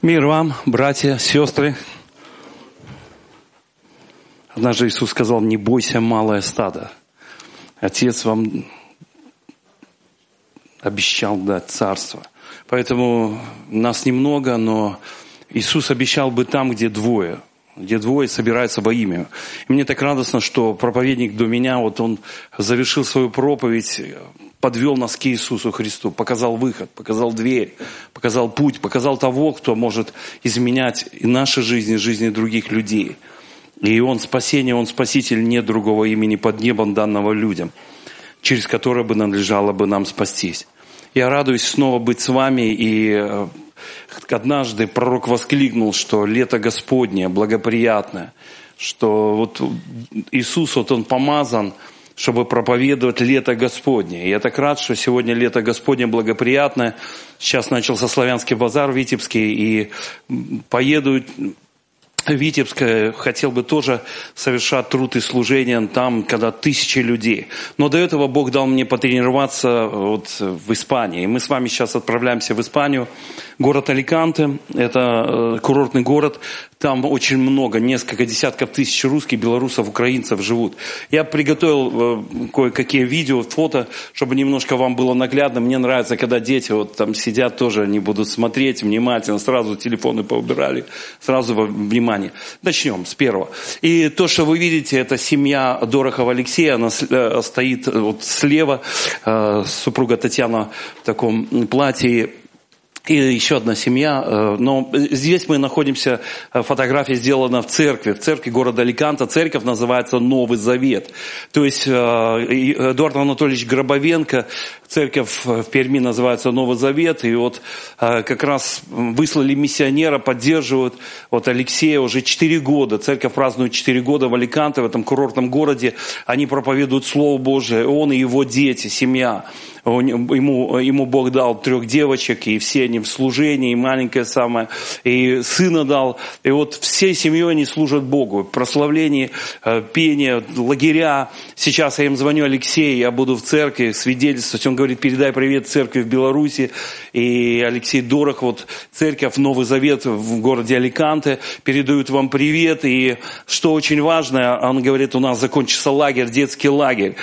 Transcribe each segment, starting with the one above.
Мир вам, братья, сестры. Однажды Иисус сказал: не бойся, малое стадо. Отец вам обещал дать царство. Поэтому нас немного, но Иисус обещал быть там, где двое собираются во имя. И мне так радостно, что проповедник до меня, он завершил свою проповедь, подвел нас к Иисусу Христу, показал выход, показал дверь, показал путь, показал того, кто может изменять и наши жизни, и жизни других людей. И Он спасение, Он спаситель, нет другого имени под небом, данного людям, через которое бы надлежало бы нам спастись. Я радуюсь снова быть с вами, и однажды пророк воскликнул, что лето Господне благоприятное, что Иисус, Он помазан, чтобы проповедовать лето Господне. И я так рад, что сегодня лето Господне благоприятное. Сейчас начался славянский базар в Витебске, и поеду в Витебск, хотел бы тоже совершать труд и служение там, когда тысячи людей. Но до этого Бог дал мне потренироваться в Испании. И мы с вами сейчас отправляемся в Испанию. Город Аликанте, это курортный город. Там очень много, несколько десятков тысяч русских, белорусов, украинцев живут. Я приготовил кое-какие видео, фото, чтобы немножко вам было наглядно. Мне нравится, когда дети там сидят, тоже они будут смотреть внимательно, сразу телефоны поубирали, сразу внимание. Начнем с первого. И то, что вы видите, это семья Дорохова Алексея, она стоит слева, супруга Татьяна в таком платье. И еще одна семья, но здесь мы находимся, фотография сделана в церкви города Аликанте. Церковь называется Новый Завет. То есть Эдуард Анатольевич Гробовенко, церковь в Перми называется Новый Завет. И как раз выслали миссионера, поддерживают Алексея уже 4 года. Церковь празднует 4 года в Аликанте, в этом курортном городе. Они проповедуют Слово Божие, он и его дети, семья. Ему Бог дал 3 девочек, и все они в служении, и маленькая самая, и сына дал. И всей семьей они служат Богу. Прославление, пение, лагеря. Сейчас я им звоню: Алексей, я буду в церкви свидетельствовать. Он говорит: передай привет церкви в Беларуси. И Алексей Дорох, церковь Новый Завет в городе Аликанте, передают вам привет. И что очень важно, он говорит: у нас закончился лагерь, детский лагерь.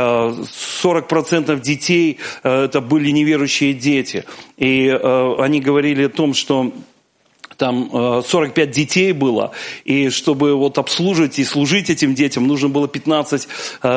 40% детей это были неверующие дети. И они говорили о том, что там 45 детей было, и чтобы обслуживать и служить этим детям, нужно было 15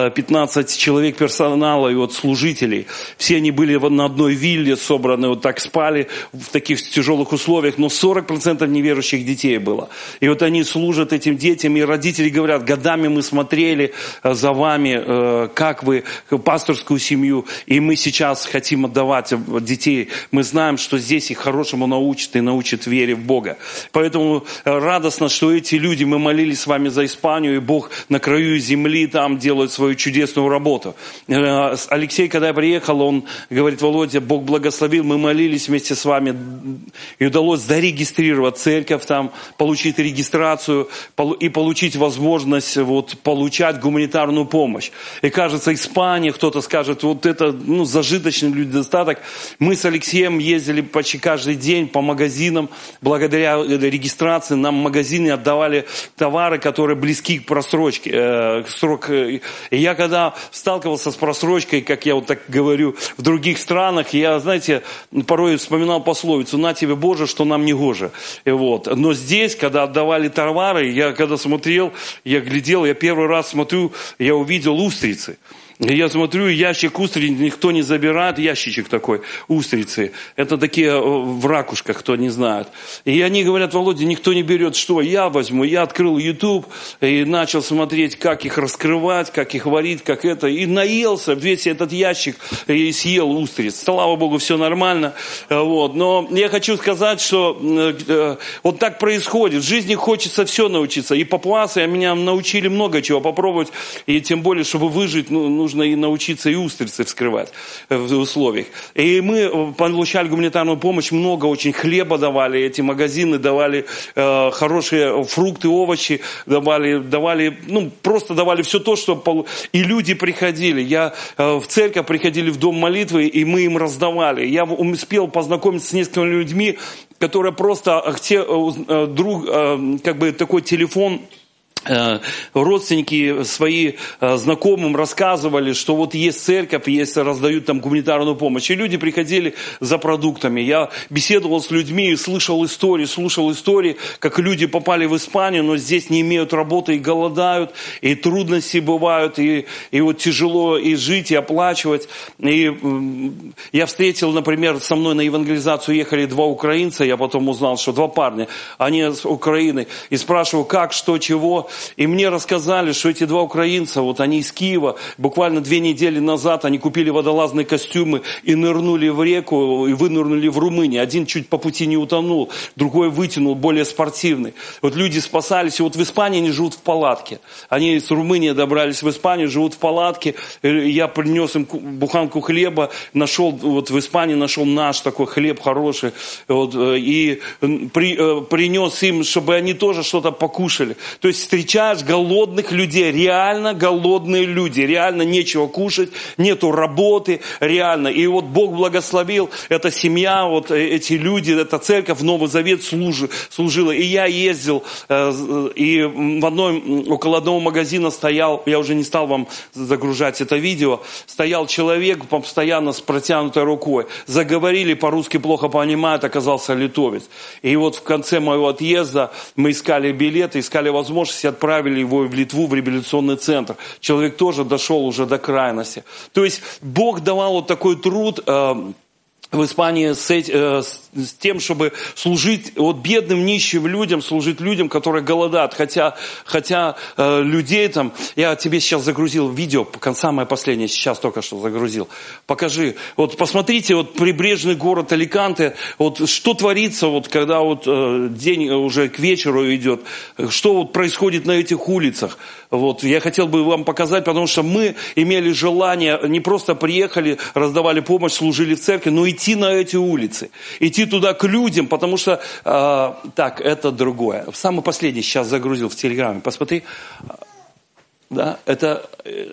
человек персонала и служителей. Все они были на одной вилле собраны, так спали в таких тяжелых условиях, но 40% неверующих детей было. И они служат этим детям, и родители говорят: годами мы смотрели за вами, как вы, пасторскую семью, и мы сейчас хотим отдавать детей. Мы знаем, что здесь их хорошему научат и научат вере в Бога. Поэтому радостно, что эти люди, мы молились с вами за Испанию, и Бог на краю земли там делает свою чудесную работу. Алексей, когда я приехал, он говорит: Володя, Бог благословил, мы молились вместе с вами, и удалось зарегистрировать церковь там, получить регистрацию и получить возможность получать гуманитарную помощь. И кажется, Испания, кто-то скажет, это зажиточный недостаток. Мы с Алексеем ездили почти каждый день по магазинам, благодаря регистрации нам магазины отдавали товары, которые близки к просрочке. И я когда сталкивался с просрочкой, как я так говорю, в других странах, я, знаете, порой вспоминал пословицу: на тебе, Боже, что нам не гоже. Но здесь, когда отдавали товары, я когда смотрел, я глядел, я первый раз смотрю, я увидел устрицы. Я смотрю, ящик устриц никто не забирает, ящичек такой, устрицы. Это такие в ракушках, кто не знает. И они говорят: Володя, никто не берет. Что? Я возьму. Я открыл YouTube и начал смотреть, как их раскрывать, как их варить, как это. И наелся весь этот ящик и съел устриц. Слава Богу, все нормально. Но я хочу сказать, что так происходит. В жизни хочется все научиться. И папуасы меня научили много чего попробовать. И тем более, чтобы выжить, нужно и научиться и устрицы вскрывать в условиях. И мы получали гуманитарную помощь, много очень хлеба давали, эти магазины давали хорошие фрукты, овощи, давали, просто давали все то, что... И люди приходили, в церковь приходили, в дом молитвы, и мы им раздавали. Я успел познакомиться с несколькими людьми, которые просто как бы такой телефон, родственники свои знакомым рассказывали, что вот есть церковь, есть, раздают там гуманитарную помощь. И люди приходили за продуктами. Я беседовал с людьми, слушал истории, как люди попали в Испанию, но здесь не имеют работы и голодают, и трудности бывают, и вот тяжело и жить, и оплачивать. И я встретил, например, со мной на евангелизацию ехали 2 украинца, я потом узнал, что 2 парня, они с Украины, и спрашиваю, как, что, чего. И мне рассказали, что эти 2 украинца, вот они из Киева, буквально 2 недели назад они купили водолазные костюмы и нырнули в реку, и вынырнули в Румынии. Один чуть по пути не утонул, другой вытянул, более спортивный. Вот люди спасались, и вот в Испании они живут в палатке. Они из Румынии добрались в Испанию, живут в палатке. Я принес им буханку хлеба, вот в Испании нашел наш такой хлеб хороший, вот, и принес им, чтобы они тоже что-то покушали. То есть встречаешь голодных людей, реально голодные люди, реально нечего кушать, нету работы, реально. И вот Бог благословил, эта семья, вот эти люди, эта церковь, Новый Завет служила. И я ездил, и около одного магазина стоял, я уже не стал вам загружать это видео, стоял человек постоянно с протянутой рукой. Заговорили, по-русски плохо понимают, оказался литовец. И вот в конце моего отъезда мы искали билеты, искали возможности, отправили его в Литву, в реабилитационный центр. Человек тоже дошел уже до крайности. То есть Бог давал вот такой труд в Испании с тем, чтобы служить вот бедным, нищим людям, служить людям, которые голодают. Хотя людей там... Я тебе сейчас загрузил видео, самое последнее, сейчас только что загрузил. Покажи. Вот посмотрите, вот прибрежный город Аликанте, вот что творится, вот когда вот день уже к вечеру идет, что вот происходит на этих улицах. Вот, я хотел бы вам показать, потому что мы имели желание, не просто приехали, раздавали помощь, служили в церкви, но идти на эти улицы, идти туда к людям, потому что, так, это другое. Самый последний сейчас загрузил в Телеграме, посмотри. Да, это,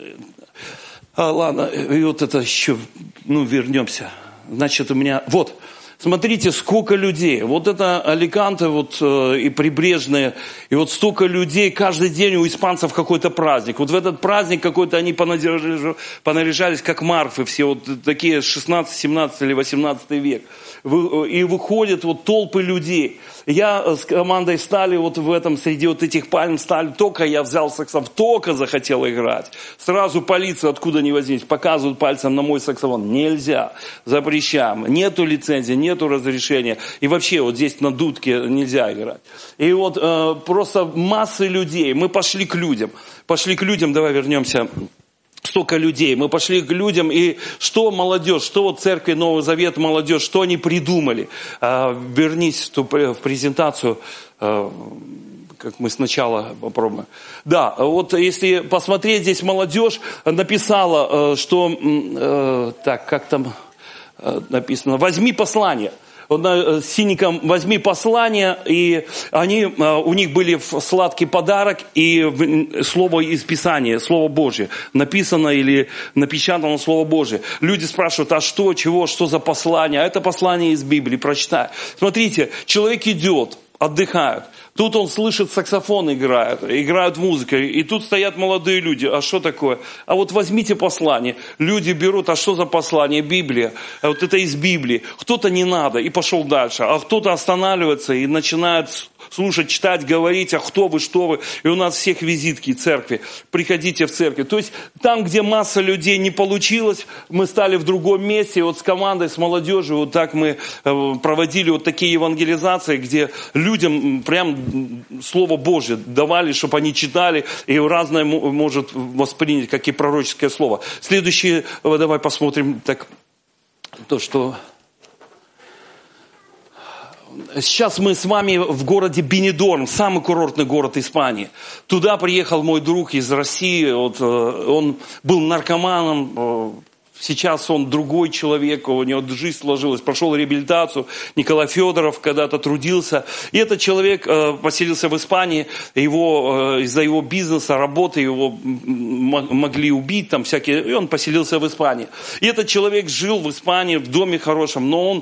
ладно, и вот это еще, вернемся. Значит, у меня, вот. Смотрите, сколько людей. Вот это Аликанте, вот, и прибрежные, и вот столько людей. Каждый день у испанцев какой-то праздник. Вот в этот праздник какой-то они понаряжались, как марфы, все вот такие 16, 17 или 18 век. И выходят вот толпы людей. Я с командой стали вот в этом, среди вот этих пальм стали, только я взял саксофон, только захотел играть. Сразу полиция, откуда ни возьмись, показывают пальцем на мой саксофон. Нельзя, запрещаем. Нету лицензии, нету разрешения. И вообще вот здесь на дудке нельзя играть. И вот просто массы людей. Мы пошли к людям. Давай вернемся. Столько людей. Мы пошли к людям, и что молодежь, что вот церкви Новый Завет, молодежь, что они придумали? Вернись в презентацию, как мы сначала попробуем. Да, вот если посмотреть, здесь молодежь написала, что, так, как там написано, возьми послание. Вот на синеньком возьми послание, и у них были сладкий подарок и слово из Писания, Слово Божье, написано или напечатано Слово Божье. Люди спрашивают, а что, чего, что за послание? А это послание из Библии, прочитай. Смотрите, человек идет, отдыхает. Тут он слышит, саксофон играют музыку, и тут стоят молодые люди. А что такое? А вот возьмите послание. Люди берут, а что за послание? Библия. А вот это из Библии. Кто-то не надо, и пошел дальше. А кто-то останавливается и начинает слушать, читать, говорить, а кто вы, что вы. И у нас всех визитки церкви. Приходите в церковь. То есть там, где масса людей не получилось, мы стали в другом месте. И вот с командой, с молодежью, вот так мы проводили вот такие евангелизации, где людям прям Слово Божье давали, чтобы они читали, и разное может воспринять, как и пророческое слово. Следующее, давай посмотрим, так, то, что... Сейчас мы с вами в городе Бенидорм, самый курортный город Испании. Туда приехал мой друг из России, вот, он был наркоманом, Сейчас он другой человек, у него жизнь сложилась, прошел реабилитацию. Николай Федоров когда-то трудился. И этот человек поселился в Испании, из-за его бизнеса, работы его могли убить, там всякие, и он поселился в Испании. И этот человек жил в Испании, в доме хорошем, но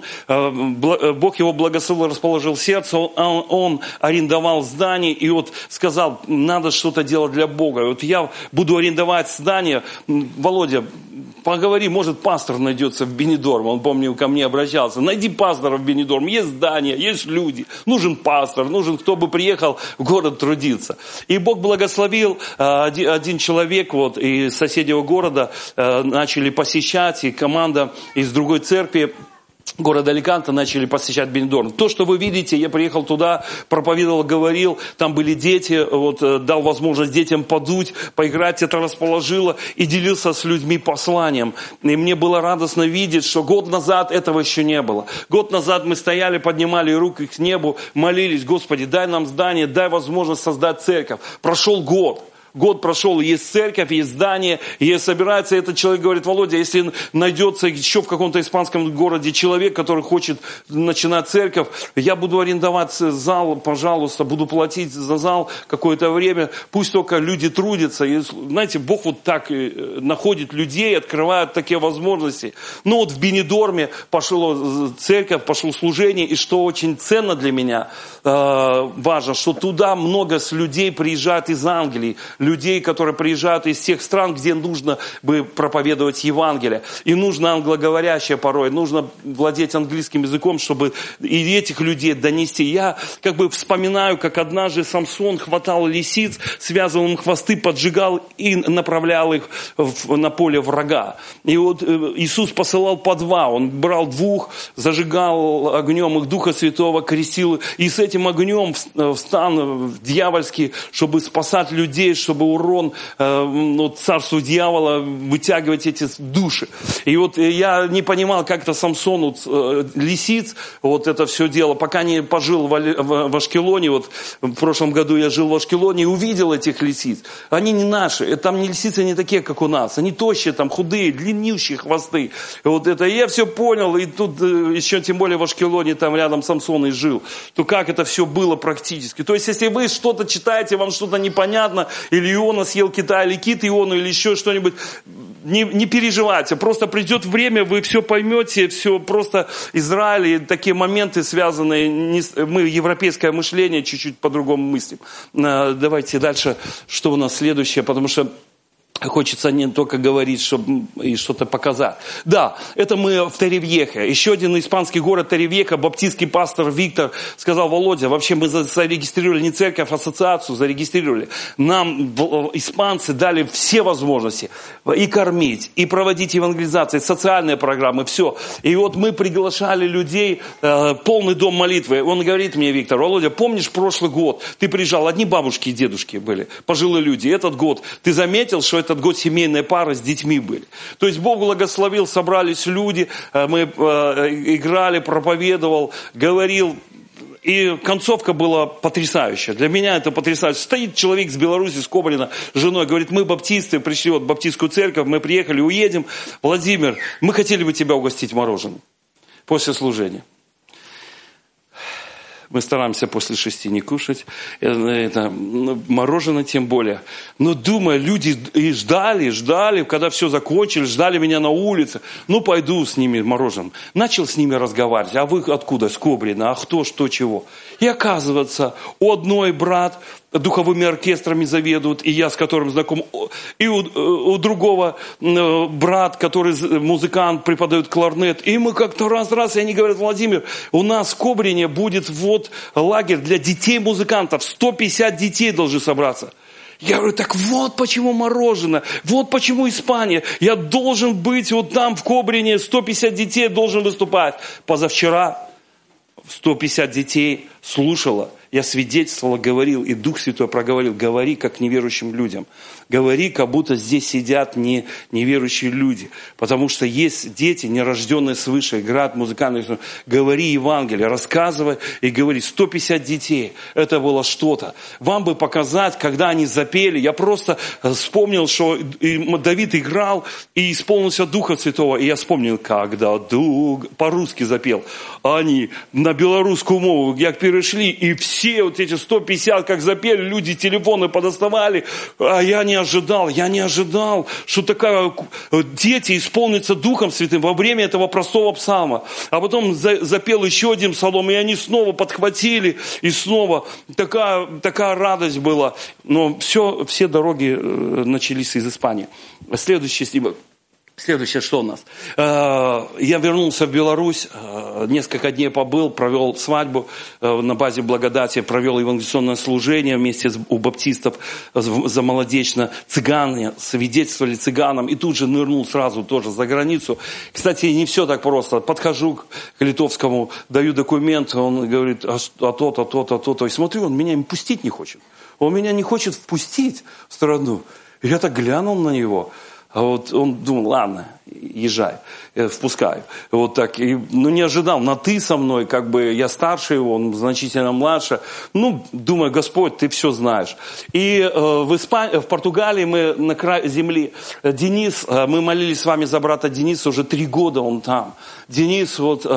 Бог его благословил, расположил сердце, он арендовал здание, и вот сказал, надо что-то делать для Бога. Вот я буду арендовать здание. Володя, поговори, может, пастор найдется в Бенедорм. Он, помню, ко мне обращался. Найди пастора в Бенедорм. Есть здание, есть люди. Нужен пастор, нужен, кто бы приехал в город трудиться. И Бог благословил. Один человек вот, из соседнего города начали посещать, и команда из другой церкви города Аликанте начали посещать Бенедорм. То, что вы видите, я приехал туда, проповедовал, говорил, там были дети, вот, дал возможность детям подуть, поиграть, это расположило, и делился с людьми посланием. И мне было радостно видеть, что год назад этого еще не было. Год назад мы стояли, поднимали руки к небу, молились, Господи, дай нам здание, дай возможность создать церковь. Прошел год. Год прошел, есть церковь, есть здание, есть собирается. Этот человек говорит, Володя, если найдется еще в каком-то испанском городе человек, который хочет начинать церковь, я буду арендовать зал, пожалуйста, буду платить за зал какое-то время. Пусть только люди трудятся. И, знаете, Бог вот так находит людей, открывает такие возможности. Ну вот в Бенедорме пошла церковь, пошло служение, и что очень ценно для меня, важно, что туда много людей приезжает из Англии, людей, которые приезжают из тех стран, где нужно бы проповедовать Евангелие. И нужно англоговорящее порой, нужно владеть английским языком, чтобы и этих людей донести. Я как бы вспоминаю, как однажды Самсон хватал лисиц, связывал им хвосты, поджигал и направлял их на поле врага. И вот Иисус посылал по два. Он брал двух, зажигал огнем их Духа Святого, крестил. И с этим огнем в стан дьявольский, чтобы спасать людей, чтобы урон царству дьявола, вытягивать эти души. И вот я не понимал, как это Самсон лисиц, вот это все дело, пока не пожил в Ашкелоне, вот в прошлом году я жил в Ашкелоне и увидел этих лисиц. Они не наши, там не лисицы не такие, как у нас, они тощие, там худые, длиннющие хвосты. И вот это я все понял, и тут еще тем более в Ашкелоне, там рядом Самсон и жил, то как это все было практически. То есть, если вы что-то читаете, вам что-то непонятно, или Иона съел кита, или кит Иону, или еще что-нибудь, не переживайте. Просто придет время, вы все поймете, все просто Израиль, такие моменты связанные, мы европейское мышление чуть-чуть по-другому мыслим. Давайте дальше, что у нас следующее, потому что хочется не только говорить, чтобы и что-то показать. Да, это мы в Торревьехе. Еще один испанский город Торревьеха, баптистский пастор Виктор сказал, Володя, вообще мы зарегистрировали не церковь, а ассоциацию зарегистрировали. Нам испанцы дали все возможности и кормить, и проводить евангелизации, социальные программы, все. И вот мы приглашали людей, полный дом молитвы. Он говорит мне, Виктор, Володя, помнишь прошлый год? Ты приезжал, одни бабушки и дедушки были, пожилые люди. Этот год, ты заметил, что этот год семейные пары с детьми были. То есть Бог благословил, собрались люди, мы играли, проповедовал, говорил. И концовка была потрясающая. Для меня это потрясающе. Стоит человек с Беларуси, с Кобрина, с женой, говорит, мы баптисты, пришли в баптистскую церковь, мы приехали, уедем. Владимир, мы хотели бы тебя угостить мороженым после служения. Мы стараемся после 6 не кушать. Мороженое тем более. Но думаю, люди и ждали, когда все закончили, ждали меня на улице. Ну, пойду с ними мороженым. Начал с ними разговаривать. А вы откуда? С Кобрина. А кто, что, чего? И оказывается, у одной брат духовыми оркестрами заведует, и я с которым знаком, и у другого брат, который музыкант, преподает кларнет. И мы как-то раз, и они говорят, Владимир, у нас в Кобрине будет вот лагерь для детей-музыкантов, 150 детей должны собраться. Я говорю, так вот почему мороженое, вот почему Испания. Я должен быть вот там в Кобрине, 150 детей должен выступать. Позавчера 150 детей слушала, я свидетельствовал, говорил, и Дух Святой проговорил, говори как неверующим людям. Говори, как будто здесь сидят неверующие люди. Потому что есть дети, нерожденные свыше, играют музыкальные инструменты. Говори Евангелие, рассказывай и говори. 150 детей, это было что-то. Вам бы показать, когда они запели. Я просто вспомнил, что Давид играл и исполнился Духа Святого. И я вспомнил, когда Дух по-русски запел. Они на белорусскую мову, как перешли, и все вот эти 150, как запели, люди телефоны подоставали, а я не ожидал, что такая дети исполнятся Духом Святым во время этого простого псалма. А потом запел еще один псалом, и они снова подхватили, и снова такая радость была. Но все дороги начались из Испании. Следующий снимок. Следующее, что у нас? Я вернулся в Беларусь, несколько дней побыл, провел свадьбу на базе благодати, провел евангелизационное служение вместе у баптистов за молодечно. Цыгане свидетельствовали цыганам, и тут же нырнул сразу тоже за границу. Кстати, не все так просто. Подхожу к литовскому, даю документ, он говорит, то-то. И смотрю, он меня пустить не хочет. Он меня не хочет впустить в страну. И я так глянул на него. А вот он думал, ладно, езжай, впускаю. Вот так. Не ожидал, на ты со мной, как бы я старше его, он значительно младше. Думаю, Господь, ты все знаешь. И в Португалии мы на краю земли. Денис, мы молились с вами за брата Дениса, уже 3 года он там. Денис,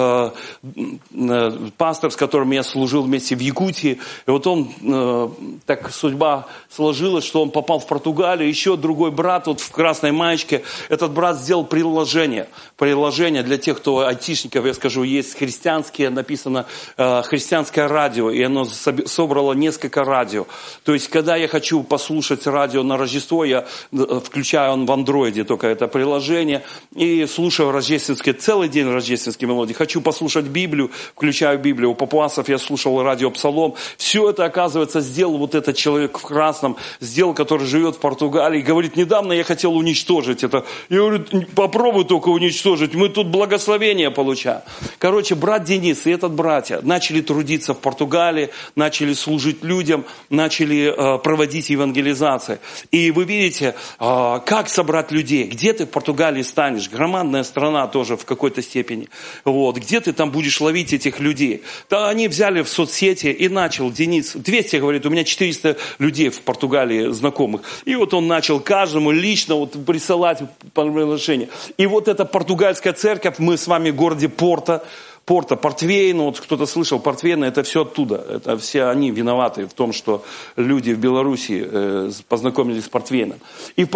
пастор, с которым я служил вместе в Якутии, и вот он, так судьба сложилась, что он попал в Португалию. Еще другой брат в красной маечке, этот брат сделал приложение для тех, кто айтишников, я скажу, есть христианские, написано христианское радио, и оно собрало несколько радио. То есть, когда я хочу послушать радио на Рождество, я включаю в андроиде только это приложение, и слушаю рождественские, целый день рождественские мелодии. Хочу послушать Библию, включаю Библию. У папуасов я слушал радио Псалом. Все это, оказывается, сделал вот этот человек в красном, который живет в Португалии, говорит, недавно я хотел уничтожить это. Я говорю, попробуй только уничтожить, мы тут благословение получаем. Короче, брат Денис и этот братья начали трудиться в Португалии, начали служить людям, начали проводить евангелизации. И вы видите, как собрать людей. Где ты в Португалии станешь? Громадная страна тоже в какой-то степени. Где ты там будешь ловить этих людей? Да, они взяли в соцсети и начал Денис. 200, говорит, у меня 400 людей в Португалии знакомых. И вот он начал каждому лично присылать приглашение. И вот эта португальская церковь, мы с вами в городе Портвейн, кто-то слышал, Портвейн, это все оттуда. Это все они виноваты в том, что люди в Беларуси познакомились с Портвейном. И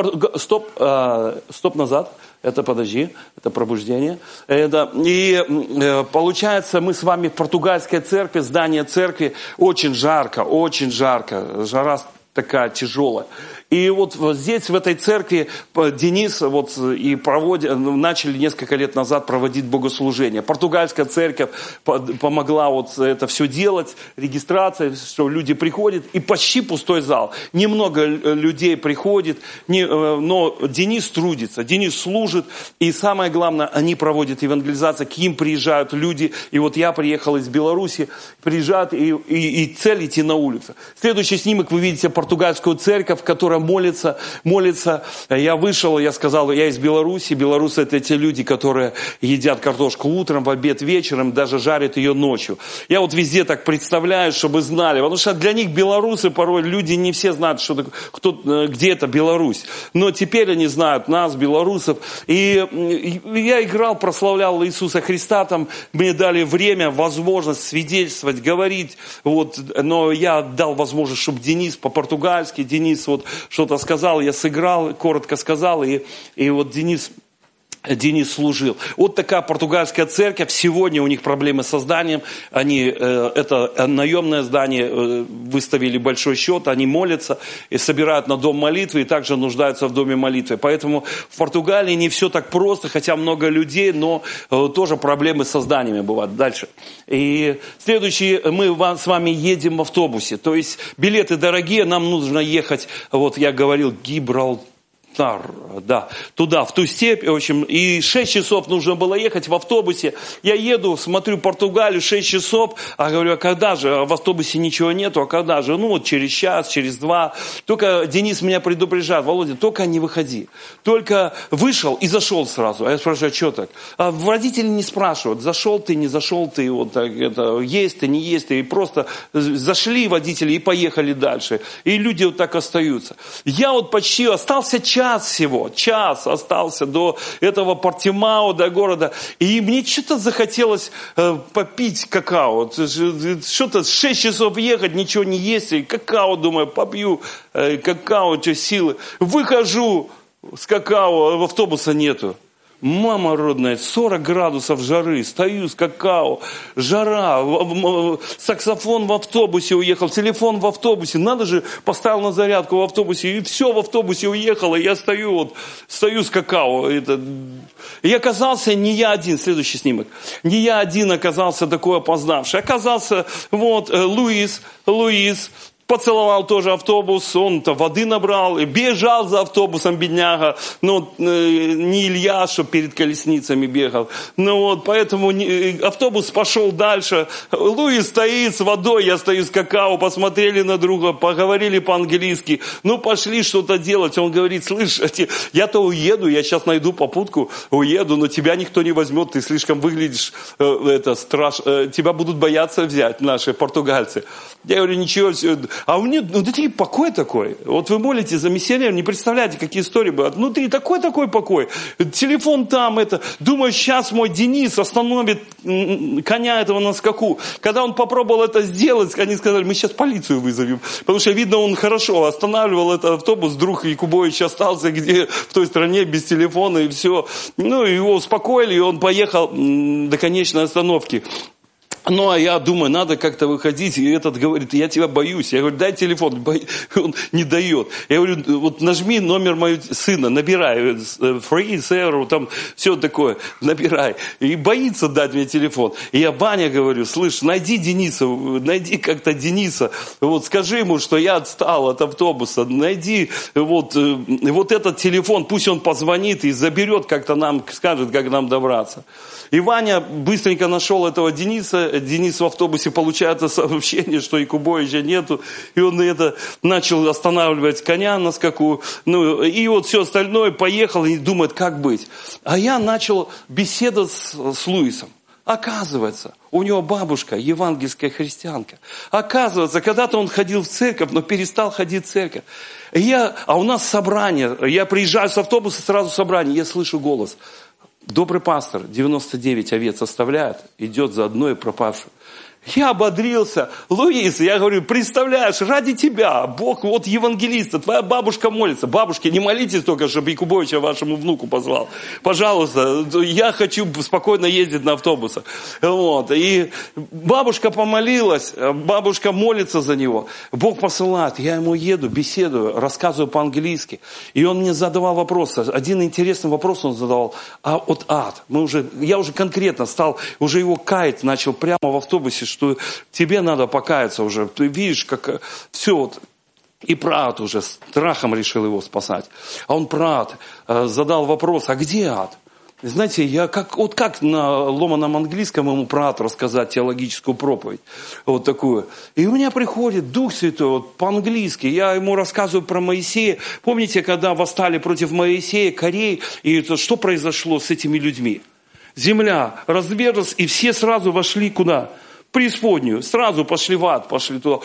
стоп назад. Это подожди, это пробуждение. И получается, мы с вами в португальской церкви, здание церкви, очень жарко, жара такая тяжелая. И вот здесь, в этой церкви, Денис начали несколько лет назад проводить богослужение. Португальская церковь помогла это все делать, регистрация, что люди приходят, и почти пустой зал. Немного людей приходит, но Денис трудится, Денис служит, и самое главное, они проводят евангелизацию, к ним приезжают люди, и вот я приехал из Беларуси, приезжают, и цель идти на улицу. Следующий снимок, вы видите португальскую церковь, которая молится. Я вышел, я сказал, я из Беларуси. Белорусы — это те люди, которые едят картошку утром, в обед, вечером, даже жарят ее ночью. Я везде так представляю, чтобы знали, потому что для них белорусы порой, люди не все знают, где это Беларусь. Но теперь они знают нас, белорусов. И я играл, прославлял Иисуса Христа, там мне дали время, возможность свидетельствовать, говорить. Но я дал возможность, чтобы Денис по-португальски, Денис что-то сказал, я сыграл, коротко сказал, и Денис служил. Такая португальская церковь. Сегодня у них проблемы со зданием. Это наемное здание, выставили большой счет, они молятся и собирают на дом молитвы, и также нуждаются в доме молитвы. Поэтому в Португалии не все так просто, хотя много людей, но тоже проблемы со зданиями бывают. Дальше. И следующий, мы с вами едем в автобусе. То есть билеты дорогие, нам нужно ехать, я говорил, да, туда, в ту степь, в общем, и 6 часов нужно было ехать в автобусе. Я еду, смотрю Португалию, 6 часов, а говорю, а когда же? В автобусе ничего нету, а когда же? Ну, вот через час, через два. Только Денис меня предупреждает, Володя, только не выходи. Только вышел и зашел сразу. А я спрашиваю, а что так? А водители не спрашивают, зашел ты, не зашел ты, вот так, это, есть ты, не есть ты. И просто зашли водители и поехали дальше. И люди вот так остаются. Я вот почти остался час всего, час остался до этого Портимао, до города. И мне что-то захотелось попить какао. Что-то 6 часов ехать, ничего не есть. И какао, думаю, попью какао, что силы. Выхожу с какао, автобуса нету. Мама родная, 40 градусов жары, стою с какао, жара, саксофон в автобусе уехал, телефон в автобусе, надо же, поставил на зарядку в автобусе, и все в автобусе уехало, я стою с какао. И оказался не я один, следующий снимок, не я один оказался такой опоздавший, оказался Луис, поцеловал тоже автобус, он-то воды набрал, и бежал за автобусом, бедняга. Но не Илья, что перед колесницами бегал. Поэтому автобус пошел дальше. Луис стоит с водой, я стою с какао, посмотрели на друга, поговорили по-английски. Пошли что-то делать. Он говорит, слышь, я-то уеду, я сейчас найду попутку, уеду, но тебя никто не возьмет, ты слишком выглядишь тебя будут бояться взять наши португальцы. Я говорю, ничего, а у меня внутри покой такой. Вот вы молитесь за миссионера, не представляете, какие истории бывают. Внутри такой покой. Телефон там, Думаю, сейчас мой Денис остановит коня этого на скаку. Когда он попробовал это сделать, они сказали, мы сейчас полицию вызовем. Потому что, видно, он хорошо останавливал этот автобус. Друг Якубович остался где в той стране без телефона и все. Его успокоили, и он поехал до конечной остановки. А я думаю, надо как-то выходить. И этот говорит, я тебя боюсь. Я говорю, дай телефон. Он не дает. Я говорю, вот нажми номер моего сына, набирай. Free, zero, там все такое. Набирай. И боится дать мне телефон. И я Ваня говорю, слышь, найди найди как-то Дениса. Скажи ему, что я отстал от автобуса. Найди этот телефон. Пусть он позвонит и заберет, как-то нам скажет, как нам добраться. И Ваня быстренько нашел этого Дениса. Денис в автобусе получает сообщение, что Якубовича нету. И он начал останавливать коня на скаку. И все остальное, поехал и думает, как быть. А я начал беседовать с Луисом. Оказывается, у него бабушка евангельская христианка. Оказывается, когда-то он ходил в церковь, но перестал ходить в церковь. А у нас собрание. Я приезжаю с автобуса, сразу собрание. Я слышу голос. Добрый пастор, 99 овец оставляет, идет за одной пропавшую. Я ободрился. Луис, я говорю, представляешь, ради тебя, Бог, евангелиста, твоя бабушка молится. Бабушке, не молитесь только, чтобы Якубовича вашему внуку позвал. Пожалуйста, я хочу спокойно ездить на автобусах. И бабушка помолилась, бабушка молится за него. Бог посылает, я ему еду, беседую, рассказываю по-английски. И он мне задавал вопросы. Один интересный вопрос он задавал. А ад? Я уже конкретно стал, уже его каять начал прямо в автобусе, что тебе надо покаяться уже. Ты видишь, как все и про ад уже страхом решил его спасать. А он про ад задал вопрос, а где ад? Знаете, я как на ломаном английском ему про ад рассказать теологическую проповедь. Такую. И у меня приходит Дух Святой по-английски. Я ему рассказываю про Моисея. Помните, когда восстали против Моисея Корей? И что произошло с этими людьми? Земля разверзлась, и все сразу вошли куда? Преисподнюю, сразу пошли в ад, пошли туда.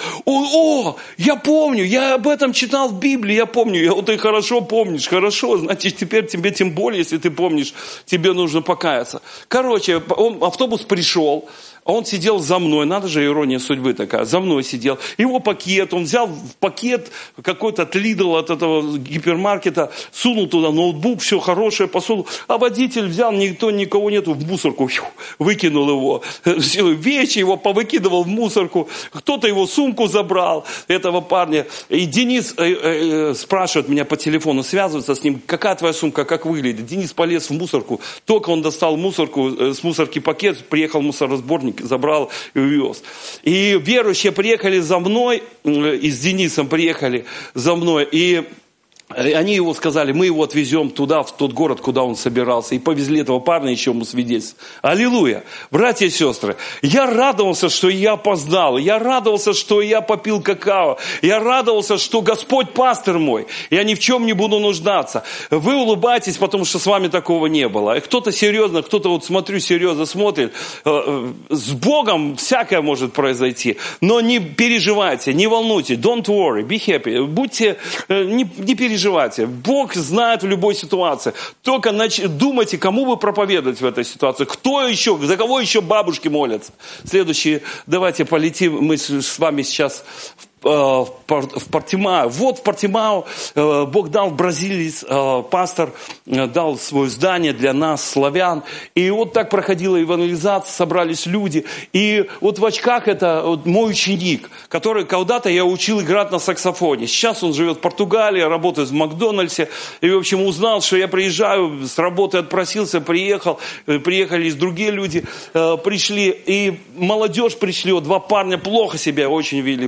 Я помню, я об этом читал в Библии, я помню, ты хорошо помнишь, хорошо, значит, теперь тебе тем более, если ты помнишь, тебе нужно покаяться. Автобус пришел, он сидел за мной, надо же, ирония судьбы такая, за мной сидел. Его пакет, он взял в пакет какой-то от Lidl, от этого гипермаркета, сунул туда ноутбук, все хорошее, посунул. А водитель взял, никого нету, в мусорку выкинул его. Вещи его повыкидывал в мусорку. Кто-то его сумку забрал, этого парня. И Денис спрашивает меня по телефону, связывается с ним, какая твоя сумка, как выглядит. Денис полез в мусорку. Только он достал мусорку, с мусорки пакет, приехал мусоросборник, забрал и увез. И верующие приехали за мной, и с Денисом приехали за мной, и Они его сказали, мы его отвезем туда, в тот город, куда он собирался. И повезли этого парня, еще ему свидетельство. Аллилуйя! Братья и сестры, я радовался, что я опоздал. Я радовался, что я попил какао. Я радовался, что Господь пастырь мой. Я ни в чем не буду нуждаться. Вы улыбаетесь, потому что с вами такого не было. И кто-то серьезно, кто-то вот смотрю, серьезно смотрит. С Богом всякое может произойти. Но не переживайте, не волнуйтесь. Don't worry, be happy. Будьте, не переживайте. Бог знает в любой ситуации. Только думайте, кому вы проповедуете в этой ситуации. Кто еще, за кого еще бабушки молятся. Следующий, давайте полетим. Мы с вами сейчас в Портимау. Вот в Портимау Бог дал в Бразилии, пастор дал свое здание для нас, славян. И вот так проходила евангелизация, собрались люди. И вот в очках это вот мой ученик, который когда-то я учил играть на саксофоне. Сейчас он живет в Португалии, работает в Макдональдсе. И, в общем, узнал, что я приезжаю, с работы отпросился, приехали и другие люди, пришли. И молодежь пришли, вот два парня плохо себя очень вели,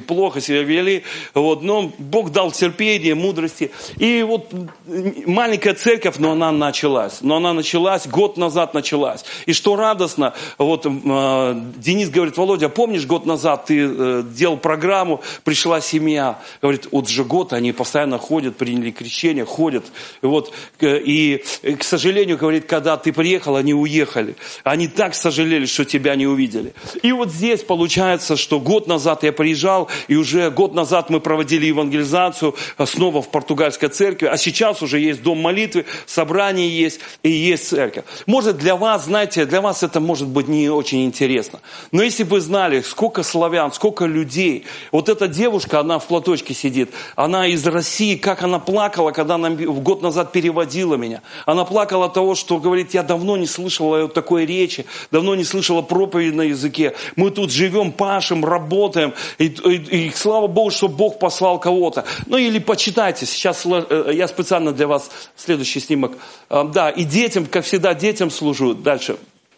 вот, но Бог дал терпение, мудрости. И вот маленькая церковь, но она началась, год назад началась. И что радостно, вот Денис говорит, Володя, помнишь, год назад ты делал программу, пришла семья, говорит, вот же год, они постоянно ходят, приняли крещение, ходят. Вот, и, к сожалению, говорит, когда ты приехал, они уехали. Они так сожалели, что тебя не увидели. И вот здесь получается, что год назад я приезжал, и уже год назад мы проводили евангелизацию снова в португальской церкви, а сейчас уже есть дом молитвы, собрание есть и есть церковь. Может для вас, знаете, для вас это может быть не очень интересно. Но если бы вы знали, сколько славян, сколько людей. Вот эта девушка, она в платочке сидит, она из России, как она плакала, когда она год назад переводила меня. Она плакала от того, что, говорит, я давно не слышала такой речи, давно не слышала проповедь на языке. Мы тут живем, пашем, работаем, и слава Богу, что Бог послал кого-то. Ну или почитайте, сейчас я специально для вас следующий снимок. Да, и детям, как всегда, детям служу. Дальше.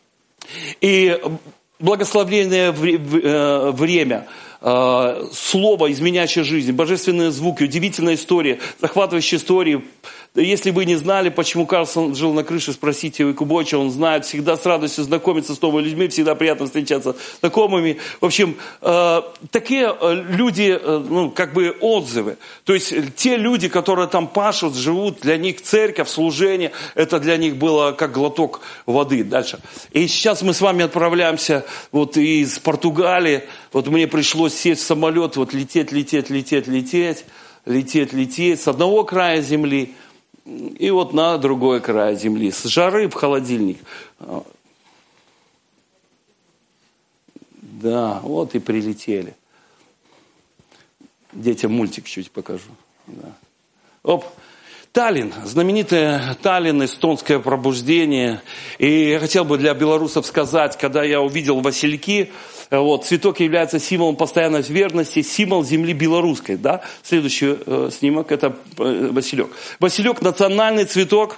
И благословенное время, слово, изменяющее жизнь, божественные звуки, удивительная история, захватывающая история. Если вы не знали, почему Карлсон жил на крыше, спросите у Якубовича, он знает, всегда с радостью знакомиться с новыми людьми, всегда приятно встречаться с знакомыми. В общем, такие люди, ну, как бы отзывы. То есть те люди, которые там пашут, живут, для них церковь, служение, это для них было как глоток воды. Дальше. И сейчас мы с вами отправляемся вот из Португалии. Вот мне пришлось сесть в самолет, вот лететь с одного края земли и вот на другой край земли. С жары в холодильник. Да, вот и прилетели. Детям мультик чуть покажу. Да. Оп. Таллин, знаменитое Таллин, эстонское пробуждение. И я хотел бы для белорусов сказать, когда я увидел васильки, вот, цветок является символом постоянной верности, символ земли белорусской. Да? Следующий снимок – это василек. Василек – национальный цветок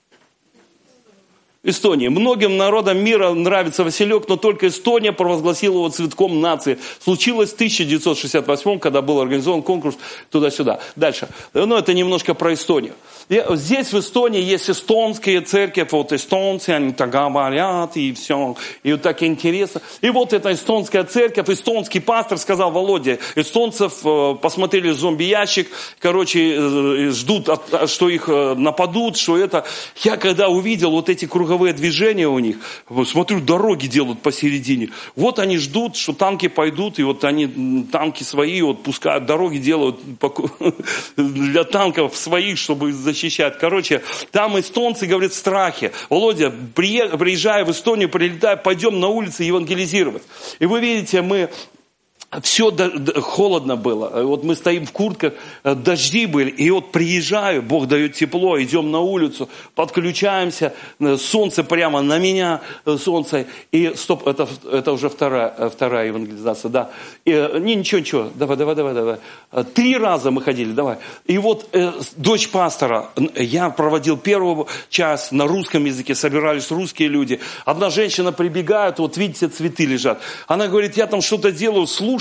Эстонии. Многим народам мира нравится василек, но только Эстония провозгласила его цветком нации. Случилось в 1968, когда был организован конкурс туда-сюда. Дальше. Ну, это немножко про Эстонию. Здесь в Эстонии есть эстонские церкви, вот эстонцы, они так говорят, и все. И вот так интересно. И вот эта эстонская церковь, эстонский пастор сказал, Володя, эстонцев посмотрели зомби-ящик, короче, ждут, что их нападут, что это. Я когда увидел вот эти круговые движения у них, смотрю, дороги делают посередине. Вот они ждут, что танки пойдут, и вот они танки свои вот пускают, дороги делают для танков своих, чтобы защищать. Короче, там эстонцы, говорят, в страхе. Володя, приезжая в Эстонию, прилетая, пойдем на улицы евангелизировать. И вы видите, мы... Все холодно было. Вот мы стоим в куртках, дожди были. И вот приезжаю, Бог дает тепло, идем на улицу, подключаемся, солнце прямо на меня, солнце. И стоп, это уже вторая евангелизация, да. И, ничего, давай. 3 раза мы ходили, давай. И вот дочь пастора, я проводил первую часть на русском языке, собирались русские люди. Одна женщина прибегает, вот видите, цветы лежат. Она говорит, я там что-то делаю, слушаю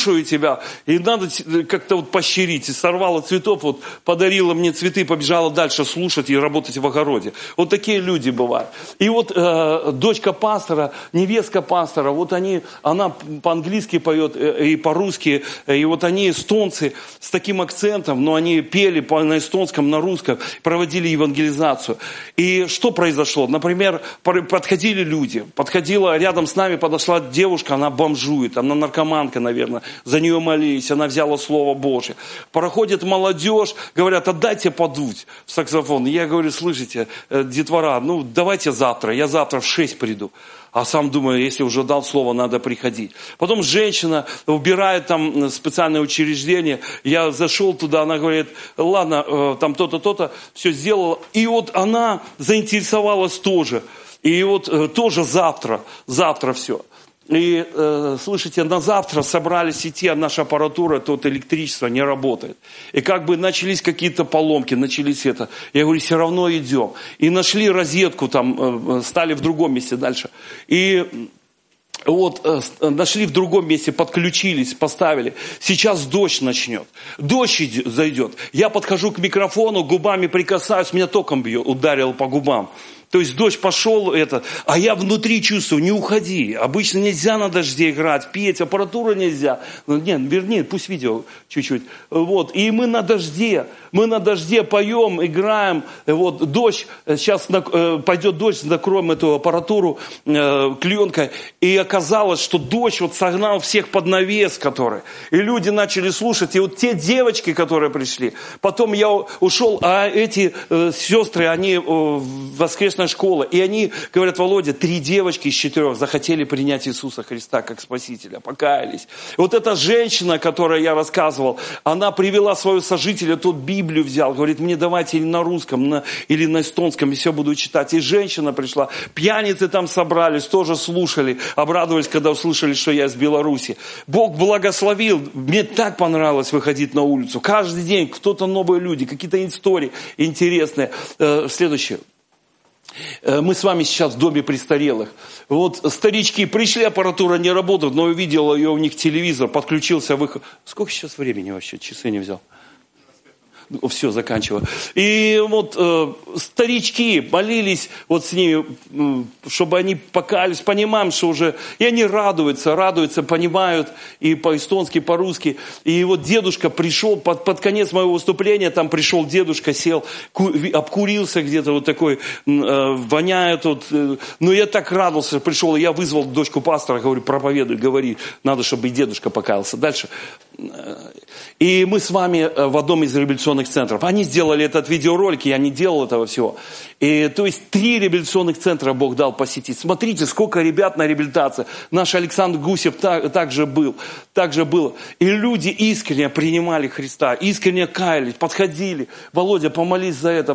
слушаю тебя, и надо как-то вот поощрить. И сорвала цветов, вот подарила мне цветы, побежала дальше слушать и работать в огороде. Вот такие люди бывают. И вот дочка пастора, невестка пастора, вот она по-английски поет и по-русски, и вот они эстонцы с таким акцентом, но они пели на эстонском, на русском, проводили евангелизацию. И что произошло? Например, подходили люди, рядом с нами подошла девушка, она бомжует, она наркоманка, наверное, за нее молились, она взяла Слово Божие. Проходит молодежь, говорят, отдайте подуть в саксофон. Я говорю, слышите, детвора, давайте завтра, я завтра в 6 приду. А сам думаю, если уже дал слово, надо приходить. Потом женщина убирает там специальное учреждение. Я зашел туда, она говорит, ладно, там то-то, то-то, все сделала. И вот она заинтересовалась тоже. И вот тоже завтра все. И, слышите, на завтра собрались идти, а наша аппаратура, тут электричество не работает. И как бы начались какие-то поломки, начались это. Я говорю, все равно идем. И нашли розетку там, стали в другом месте дальше. И вот нашли в другом месте, подключились, поставили. Сейчас дождь начнет. Дождь зайдет. Я подхожу к микрофону, губами прикасаюсь, меня током ударил по губам. То есть дождь пошел, а я внутри чувствую, не уходи. Обычно нельзя на дожде играть, петь, аппаратура нельзя. Нет, вернее, пусть видео чуть-чуть. Вот. И мы на дожде поем, играем. Вот дождь, сейчас пойдет дождь, накроем эту аппаратуру клеенкой. И оказалось, что дождь вот согнал всех под навес, который. И люди начали слушать. И вот те девочки, которые пришли. Потом я ушел, а эти сестры, они воскресная школа. И они говорят, Володя, 3 девочки из 4 захотели принять Иисуса Христа как Спасителя, покаялись. Вот эта женщина, которой я рассказывал, она привела своего сожителя, тот Библию взял, говорит, мне давайте или на русском, или на эстонском, и все буду читать. И женщина пришла, пьяницы там собрались, тоже слушали, обрадовались, когда услышали, что я из Беларуси. Бог благословил, мне так понравилось выходить на улицу. Каждый день кто-то новые люди, какие-то истории интересные. Следующее. Мы с вами сейчас в доме престарелых. Вот старички пришли, аппаратура не работает, но увидел ее у них телевизор, подключился в их... Сколько сейчас времени вообще? Часы не взял. Все, заканчиваю. И вот старички молились вот с ними, чтобы они покаялись, понимаем, что уже... И они радуются, понимают и по-эстонски, и по-русски. И вот дедушка пришел, под конец моего выступления, там пришел дедушка, сел, обкурился где-то вот такой, воняет вот. Но я так радовался, пришел, и я вызвал дочку пастора, говорю, проповедуй, говори, надо, чтобы и дедушка покаялся. Дальше. И мы с вами в одном из реабилитационных центров. Они сделали этот видеоролик, я не делал этого всего. И, то есть 3 реабилитационных центра Бог дал посетить. Смотрите, сколько ребят на реабилитации. Наш Александр Гусев также был. И люди искренне принимали Христа, искренне каялись, подходили. Володя, помолись за это.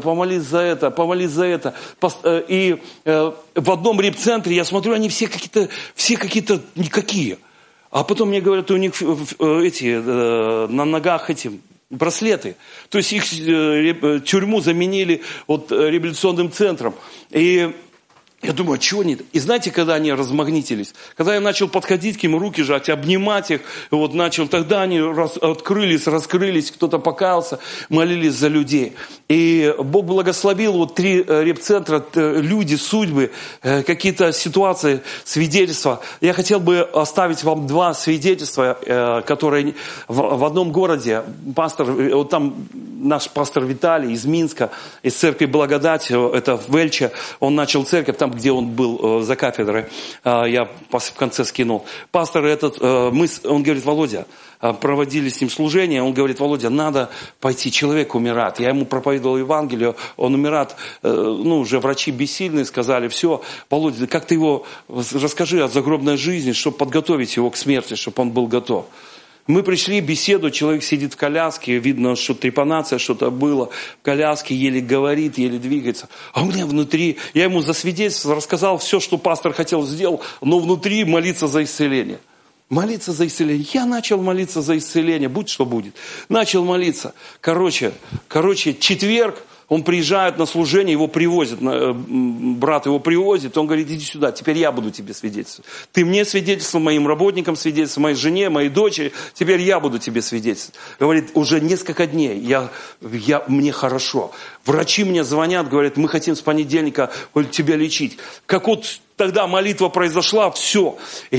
И в одном реп-центре, я смотрю, они все какие-то никакие. А потом мне говорят, у них на ногах браслеты. То есть их тюрьму заменили вот реабилитационным центром. И я думаю, чего они... И знаете, когда они размагнитились? Когда я начал подходить к ним, руки жать, обнимать их, вот начал, тогда они раскрылись, кто-то покаялся, молились за людей. И Бог благословил вот 3 реп-центра, люди, судьбы, какие-то ситуации, свидетельства. Я хотел бы оставить вам 2 свидетельства, которые в одном городе, вот там наш пастор Виталий из Минска, из церкви Благодать, это в Вельче, он начал церковь, там, где он был за кафедрой, я в конце скинул. Пастор этот, он говорит, Володя, проводили с ним служение, он говорит, Володя, надо пойти, человек умирает. Я ему проповедовал Евангелие, он умирает, уже врачи бессильные, сказали, все, Володя, как ты его, расскажи о загробной жизни, чтобы подготовить его к смерти, чтобы он был готов. Мы пришли, беседу, человек сидит в коляске, видно, что трепанация, что-то было, в коляске еле говорит, еле двигается. А у меня внутри, я ему засвидетельствовал, рассказал все, что пастор хотел сделать, но внутри молиться за исцеление. Молиться за исцеление. Я начал молиться за исцеление, будь что будет. Начал молиться. Короче, четверг, Он приезжает на служение, его привозят, брат его привозит, он говорит, иди сюда, теперь я буду тебе свидетельствовать. Ты мне свидетельствовал, моим работникам свидетельствовал, моей жене, моей дочери, теперь я буду тебе свидетельствовать. Говорит, уже несколько дней, мне хорошо. Врачи мне звонят, говорят, мы хотим с понедельника тебя лечить. Как вот тогда молитва произошла, все. И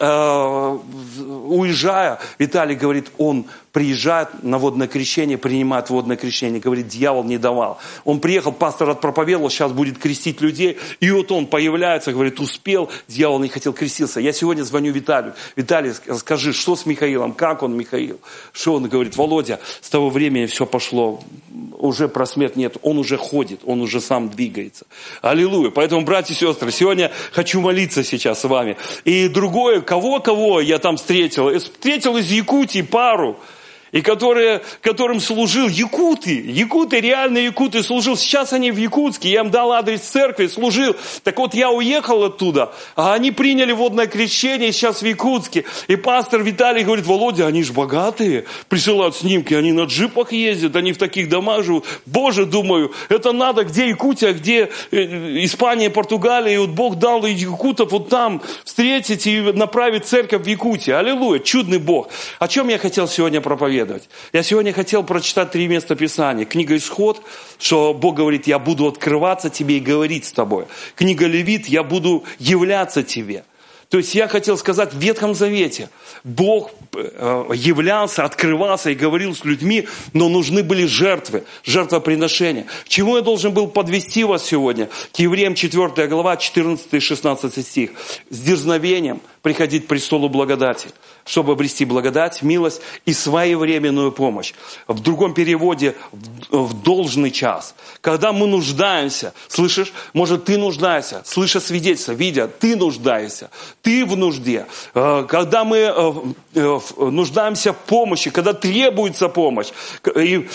я, уезжая, Виталий говорит, он приезжает на водное крещение, принимает водное крещение. Говорит, дьявол не давал. Он приехал, пастор отпроповедовал, сейчас будет крестить людей. И вот он появляется, говорит, успел, дьявол не хотел креститься. Я сегодня звоню Виталию. Виталий, скажи, что с Михаилом, как он, Михаил? Что он говорит, Володя, с того времени все пошло, уже про смерть нет, он уже ходит, он уже сам двигается. Аллилуйя. Поэтому, братья и сестры, сегодня хочу молиться сейчас с вами. И другое, кого я там встретил? Встретил из Якутии пару, и которым служил якуты, реальные якуты служил. Сейчас они в Якутске, я им дал адрес церкви, служил. Так вот, я уехал оттуда, а они приняли водное крещение, сейчас в Якутске. И пастор Виталий говорит, Володя, они же богатые, присылают снимки, они на джипах ездят, они в таких домах живут. Боже, думаю, это надо, где Якутия, где Испания, Португалия, и вот Бог дал якутов вот там встретить и направить церковь в Якутии. Аллилуйя, чудный Бог. О чем я хотел сегодня проповедовать? Я сегодня хотел прочитать 3 места Писания. Книга Исход, что Бог говорит, я буду открываться тебе и говорить с тобой. Книга Левит, я буду являться тебе. То есть я хотел сказать, в Ветхом Завете Бог являлся, открывался и говорил с людьми, но нужны были жертвы, жертвоприношения. К чему я должен был подвести вас сегодня? К Евреям 4 глава, 14 и 16 стих. С дерзновением приходить к престолу благодати, чтобы обрести благодать, милость и своевременную помощь. В другом переводе в должный час. Когда мы нуждаемся, слышишь, может ты нуждаешься, слыша свидетельство, видя, ты нуждаешься, ты в нужде. Когда мы нуждаемся в помощи, когда требуется помощь, и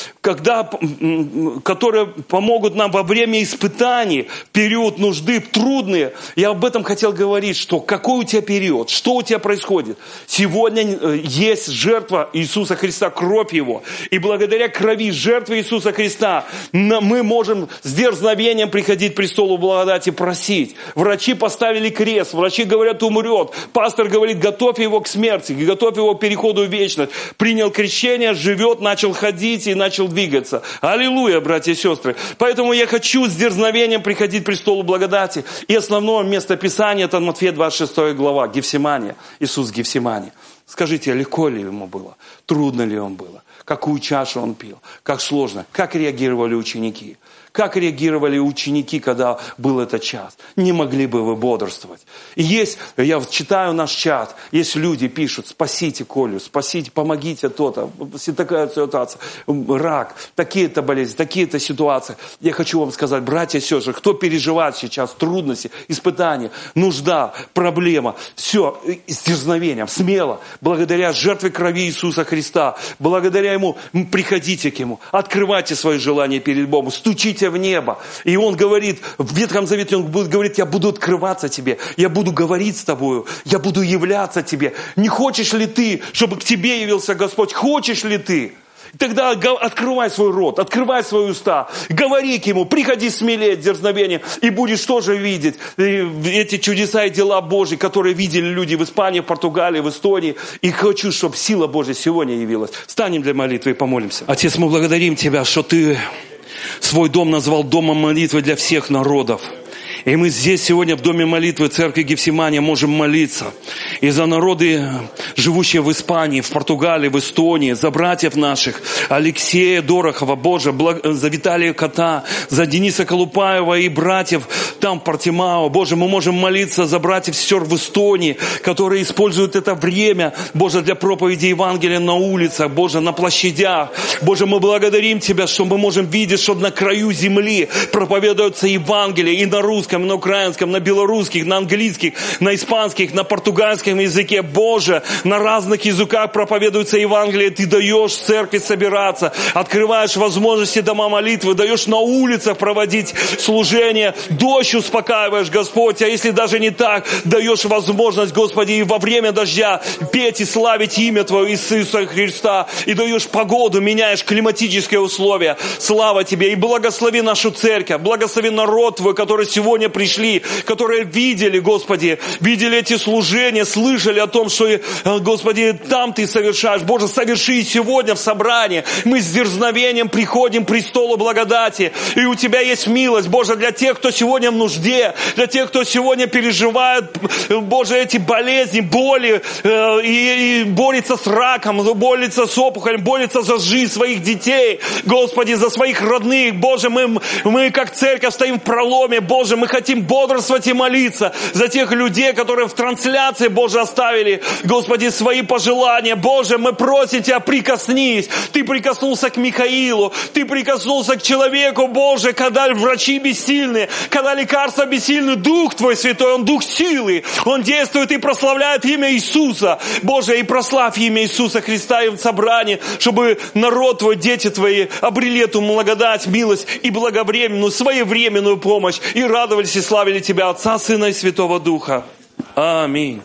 которые помогут нам во время испытаний, в период нужды, трудные. Я об этом хотел говорить, что какой у тебя период, что у тебя происходит. Сегодня есть жертва Иисуса Христа, кровь Его. И благодаря крови жертвы Иисуса Христа мы можем с дерзновением приходить к престолу благодати, просить. Врачи поставили крест, врачи говорят, умрет. Пастор говорит, готовь его к смерти, готовь его к переходу в вечность. Принял крещение, живет, начал ходить и начал двигаться. Аллилуйя, братья и сестры. Поэтому я хочу с дерзновением приходить к престолу благодати. И основное место Писания, это Матфея 26 глава, Гефсимания. Иисус в Гефсимании. Скажите, легко ли ему было? Трудно ли ему было? Какую чашу он пил? Как сложно? Как реагировали ученики? Как реагировали ученики, когда был этот час? Не могли бы вы бодрствовать? И я читаю наш чат, есть люди пишут, спасите Колю, спасите, помогите то-то, такая ситуация, рак, такие-то болезни, такие-то ситуации. Я хочу вам сказать, братья и сестры, кто переживает сейчас трудности, испытания, нужда, проблема, все с дерзновением, смело, благодаря жертве крови Иисуса Христа, благодаря Ему, приходите к Нему, открывайте свои желания перед Богом, стучите в небо. И Он говорит, в Ветхом Завете Он будет говорить, я буду открываться тебе, я буду говорить с тобою, я буду являться тебе. Не хочешь ли ты, чтобы к тебе явился Господь? Хочешь ли ты? Тогда открывай свой рот, открывай свои уста, говори к Ему, приходи смелее, дерзновение, и будешь тоже видеть эти чудеса и дела Божьи, которые видели люди в Испании, в Португалии, в Эстонии. И хочу, чтобы сила Божья сегодня явилась. Встанем для молитвы и помолимся. Отец, мы благодарим Тебя, что Ты свой дом назвал домом молитвы для всех народов. И мы здесь сегодня в доме молитвы церкви Гефсимания можем молиться и за народы, живущие в Испании, в Португалии, в Эстонии, за братьев наших, Алексея Дорохова, Боже, за Виталия Кота, за Дениса Колупаева и братьев там в Портимао. Боже, мы можем молиться за братьев и сестер в Эстонии, которые используют это время, Боже, для проповеди Евангелия на улицах, Боже, на площадях. Боже, мы благодарим Тебя, что мы можем видеть, что на краю земли проповедуется Евангелие и на русском, русском, на украинском, на белорусских, на английских, на испанских, на португальском языке. Боже, на разных языках проповедуется Евангелие. Ты даешь в церкви собираться, открываешь возможности дома молитвы, даешь на улицах проводить служение, дождь успокаиваешь, Господь. А если даже не так, даешь возможность, Господи, и во время дождя петь и славить имя Твое, Иисуса Христа. И даешь погоду, меняешь климатические условия. Слава Тебе. И благослови нашу церковь, благослови народ Твой, который сегодня пришли, которые видели, Господи, видели эти служения, слышали о том, что, Господи, там Ты совершаешь. Боже, соверши сегодня в собрании. Мы с дерзновением приходим к престолу благодати. И у Тебя есть милость, Боже, для тех, кто сегодня в нужде, для тех, кто сегодня переживает, Боже, эти болезни, боли, и борется с раком, борется с опухолем, борется за жизнь своих детей, Господи, за своих родных. Боже, мы как церковь стоим в проломе. Боже, мы хотим бодрствовать и молиться за тех людей, которые в трансляции, Боже, оставили, Господи, свои пожелания. Боже, мы просим Тебя, прикоснись. Ты прикоснулся к Михаилу, Ты прикоснулся к человеку, Боже, когда врачи бессильны, когда лекарства бессильны, Дух Твой Святой, Он Дух силы, Он действует и прославляет имя Иисуса. Боже, и прославь имя Иисуса Христа и в собрании, чтобы народ Твой, дети Твои обрели эту благодать, милость и благовременную, своевременную помощь и радовались и славили Тебя, Отца, Сына и Святого Духа. Аминь.